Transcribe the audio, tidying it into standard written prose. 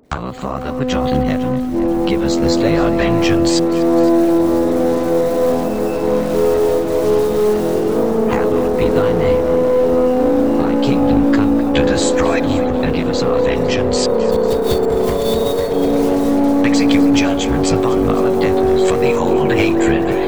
Our Father which art in heaven, give us this day our vengeance. Hallowed be thy name. Thy kingdom come, to destroy evil and give us our vengeance. Execute judgments upon our debtors for the old hatred.